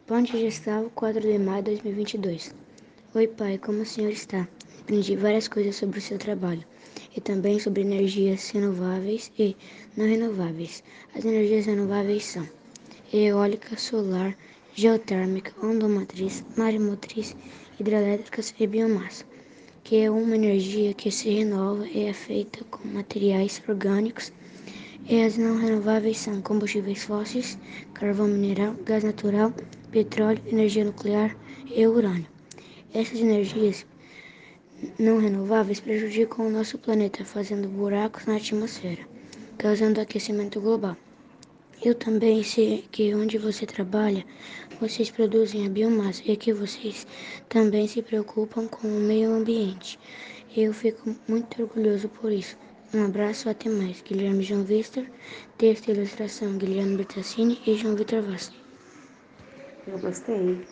Ponte Gestal, 4 de maio de 2022. Oi, pai, como o senhor está? Aprendi várias coisas sobre o seu trabalho e também sobre energias renováveis e não renováveis. As energias renováveis são eólica, solar, geotérmica, ondomotriz, maremotriz, hidrelétricas e biomassa, que é uma energia que se renova e é feita com materiais orgânicos. E as não renováveis são combustíveis fósseis, carvão mineral, gás natural, petróleo, energia nuclear e urânio. Essas energias não renováveis prejudicam o nosso planeta, fazendo buracos na atmosfera, causando aquecimento global. Eu também sei que onde você trabalha, vocês produzem a biomassa e que vocês também se preocupam com o meio ambiente. Eu fico muito orgulhoso por isso. Um abraço, até mais. Guilherme João Vitor, texto e ilustração Guilherme Bertassini e João Vitor Vaz. Eu gostei.